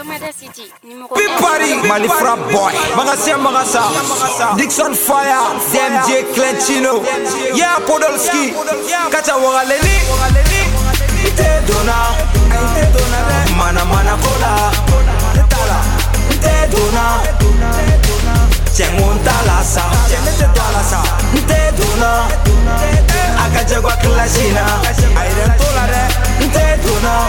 Olomeda City, numéro Pipari, Malifra Boy, Magasia Magasa, Dixon Fire, DMJ Clenchino, Yeah Podolski, Katawaleni, Te Dona, Mana Mana Kola, Te Dona, Chengun Talasa, Te Dona, Akajagwa Klashina, Aiden Tolare, Te Dona,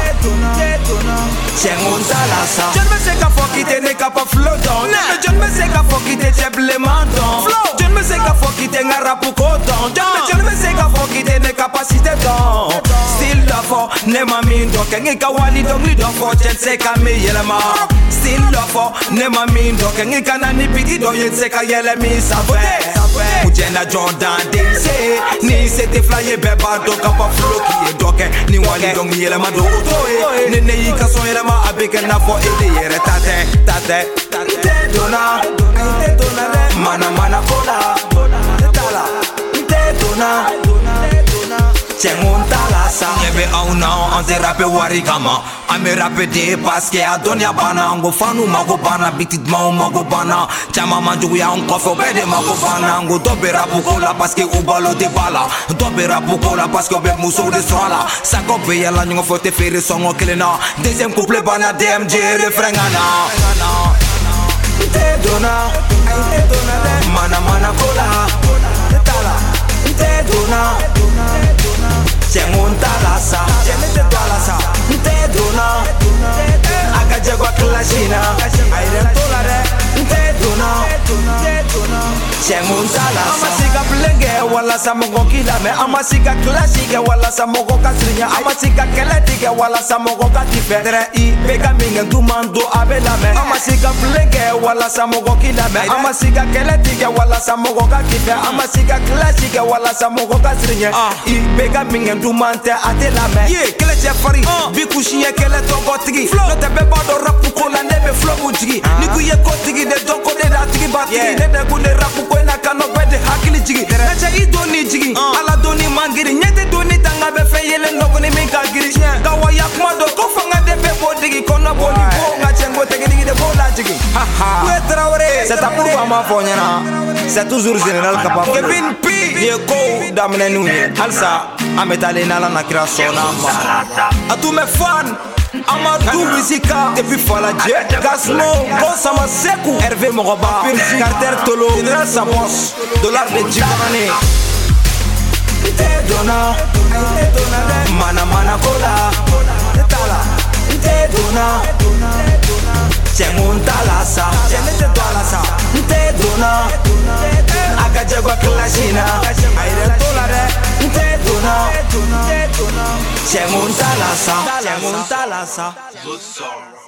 Chengun Talasa. Je ne me sais qu'à faut quitter n'est qu'à pas flottant. Je ne me sais qu'à faut quitter Cheble Menton. Je ne me sais qu'à faut quitter Ngarapu Koton. Je ne me sais qu'à faut quitter n'est capacité don. Still love for Nema Mindo. Kengi Kawali Dongli Don for Chense Kame Yelema. Still love for Nema Mindo. Kengi Kanani Piti Do Yense Ka Yelemi Sabe. Mujena Jordan Dese. Ni Sete Flye Beba Do Kapa Flo Ki Doke. Ni Wali Dongli Yelema Do Otoe. Nene Yika Son Yelema Abeke Nafo Ede Yere Tate Te Dona Mana Mana Kola Tala Te Dona Chengun Talasa. Yebe au now ante rappe warigama. Ame rappe de paske adonia bana. Ango fanu mago bana. Bitit mao mago bana. Chama manjugu ya unkofo bede mago bana. Ango dobe rapu kola paske ubalo de bala. Dobe rapu kola paske obe muso de swala. Sako be yala nyongo fote fere songo kelena. Deuxième couple bana DMJ refrain ana. Te Dona Mana Mana Kola Tala Te Dona Chengun Talasa Te Dona Akajagwa Klashina Aiden Tolare Te Dona Chengun Talasa. Amasika Blenge wala samogo kilame. Amasika Klashige wala samogo kasrinya. Amasika Keletige wala samogo katife. Tere I Beka Mingen Dumando Abelame. Amasika Blenge wala samogo kilame. Amasika Keletige wala samogo katife. Amasika Klashige wala samogo kasrinya. I Beka Mingen Dumante Atelame. Ye Keleche Fari Bikushiye Kele Togotigi. No te beba do rapu kola nebe flow mujigi. Niku ye kotigi de doko de datigi batigi. De gune rapu koina kano bede hakili jigi. Nacha I doni jigi Ala doni mangiri. Nyete doni tanga be fe yele noko ni minka giri. Kawa yakma do kofanga de be bodigi. Kona boli bo nga chengo tegi digi de bola jigi. Kwe Traoré c'est ta pouva ma fonyana. C'est toujours général capable. Kevin P Yeko damne nuni Alsa ametale nala na création namba. A tous mes fans Amadou Bizika depuis Fala Jet Gasmo Bonsama Sekou Hervé Moroba Carter Tolo General Samos Dollar de Djibarani Te Dona Mana Mana Kola Tala Te Dona Chengun Talasa Te Dona Akajagwa Klashina Aiden Tolare Te Dona Chengun Talasa.